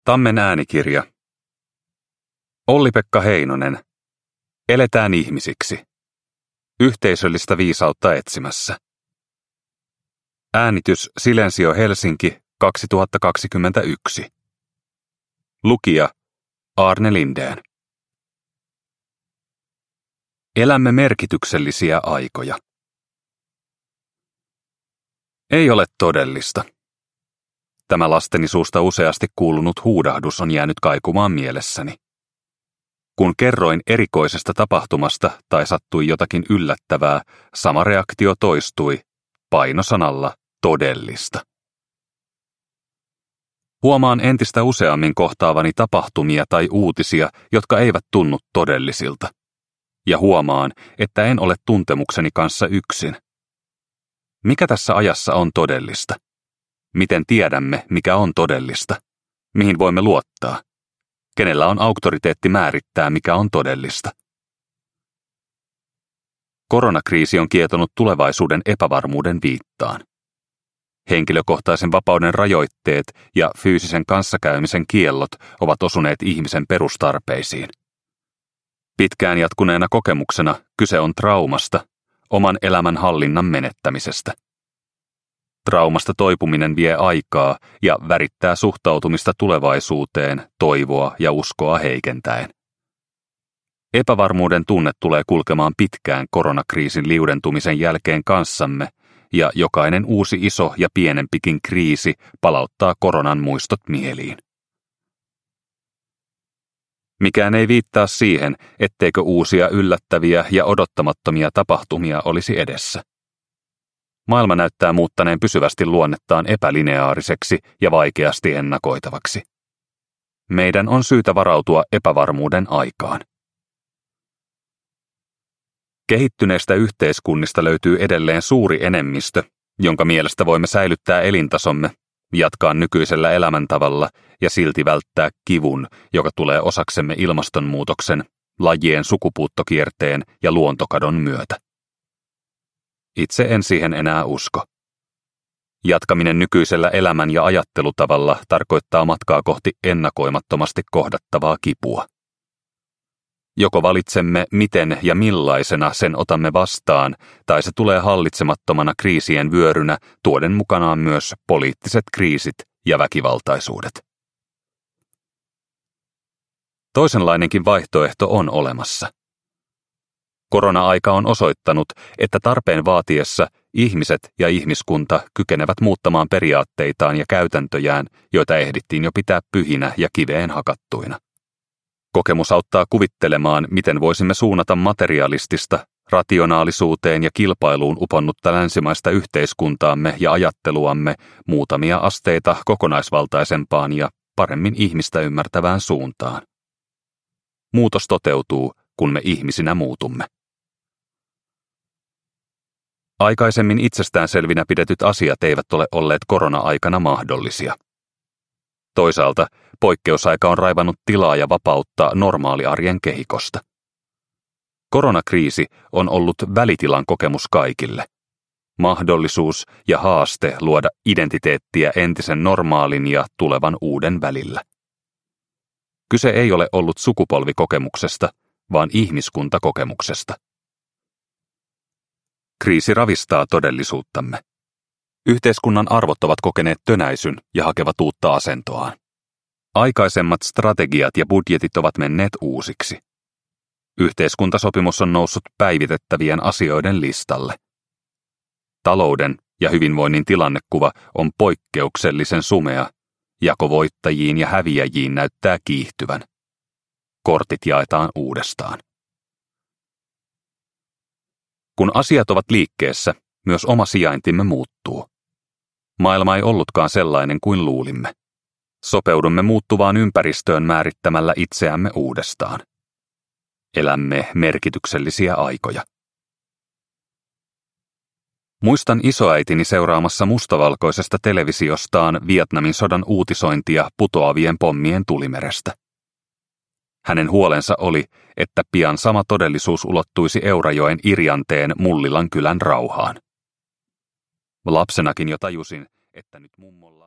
Tammen äänikirja. Olli-Pekka Heinonen. Eletään ihmisiksi. Yhteisöllistä viisautta etsimässä. Äänitys Silensio Helsinki 2021. Lukija Arne Lindén. Elämme merkityksellisiä aikoja. Ei ole todellista. Tämä lasteni suusta useasti kuulunut huudahdus on jäänyt kaikumaan mielessäni. Kun kerroin erikoisesta tapahtumasta tai sattui jotakin yllättävää, sama reaktio toistui, painosanalla todellista. Huomaan entistä useammin kohtaavani tapahtumia tai uutisia, jotka eivät tunnu todellisilta. Ja huomaan, että en ole tuntemukseni kanssa yksin. Mikä tässä ajassa on todellista? Miten tiedämme, mikä on todellista? Mihin voimme luottaa? Kenellä on auktoriteetti määrittää, mikä on todellista? Koronakriisi on kietonut tulevaisuuden epävarmuuden viittaan. Henkilökohtaisen vapauden rajoitteet ja fyysisen kanssakäymisen kiellot ovat osuneet ihmisen perustarpeisiin. Pitkään jatkuneena kokemuksena kyse on traumasta, oman elämän hallinnan menettämisestä. Traumasta toipuminen vie aikaa ja värittää suhtautumista tulevaisuuteen, toivoa ja uskoa heikentäen. Epävarmuuden tunne tulee kulkemaan pitkään koronakriisin liudentumisen jälkeen kanssamme, ja jokainen uusi iso ja pienempikin kriisi palauttaa koronan muistot mieliin. Mikään ei viittaa siihen, etteikö uusia yllättäviä ja odottamattomia tapahtumia olisi edessä. Maailma näyttää muuttaneen pysyvästi luonnettaan epälineaariseksi ja vaikeasti ennakoitavaksi. Meidän on syytä varautua epävarmuuden aikaan. Kehittyneistä yhteiskunnista löytyy edelleen suuri enemmistö, jonka mielestä voimme säilyttää elintasomme, jatkaa nykyisellä elämäntavalla ja silti välttää kivun, joka tulee osaksemme ilmastonmuutoksen, lajien sukupuuttokierteen ja luontokadon myötä. Itse en siihen enää usko. Jatkaminen nykyisellä elämän ja ajattelutavalla tarkoittaa matkaa kohti ennakoimattomasti kohdattavaa kipua. Joko valitsemme, miten ja millaisena sen otamme vastaan, tai se tulee hallitsemattomana kriisien vyörynä tuoden mukanaan myös poliittiset kriisit ja väkivaltaisuudet. Toisenlainenkin vaihtoehto on olemassa. Korona-aika on osoittanut, että tarpeen vaatiessa ihmiset ja ihmiskunta kykenevät muuttamaan periaatteitaan ja käytäntöjään, joita ehdittiin jo pitää pyhinä ja kiveen hakattuina. Kokemus auttaa kuvittelemaan, miten voisimme suunnata materialistista, rationaalisuuteen ja kilpailuun uponnutta länsimaista yhteiskuntaamme ja ajatteluamme muutamia asteita kokonaisvaltaisempaan ja paremmin ihmistä ymmärtävään suuntaan. Muutos toteutuu, kun me ihmisinä muutumme. Aikaisemmin itsestäänselvinä pidetyt asiat eivät ole olleet korona-aikana mahdollisia. Toisaalta poikkeusaika on raivannut tilaa ja vapautta normaaliarjen kehikosta. Koronakriisi on ollut välitilan kokemus kaikille. Mahdollisuus ja haaste luoda identiteettiä entisen normaalin ja tulevan uuden välillä. Kyse ei ole ollut sukupolvikokemuksesta, vaan ihmiskuntakokemuksesta. Kriisi ravistaa todellisuuttamme. Yhteiskunnan arvot ovat kokeneet tönäisyn ja hakevat uutta asentoaan. Aikaisemmat strategiat ja budjetit ovat menneet uusiksi. Yhteiskuntasopimus on noussut päivitettävien asioiden listalle. Talouden ja hyvinvoinnin tilannekuva on poikkeuksellisen sumea. Jako voittajiin ja häviäjiin näyttää kiihtyvän. Kortit jaetaan uudestaan. Kun asiat ovat liikkeessä, myös oma sijaintimme muuttuu. Maailma ei ollutkaan sellainen kuin luulimme. Sopeudumme muuttuvaan ympäristöön määrittämällä itseämme uudestaan. Elämme merkityksellisiä aikoja. Muistan isoäitini seuraamassa mustavalkoisesta televisiostaan Vietnamin sodan uutisointia putoavien pommien tulimerestä. Hänen huolensa oli, että pian sama todellisuus ulottuisi Eurajoen Irjanteen Mullilan kylän rauhaan. Lapsenakin jo tajusin, että nyt mummolla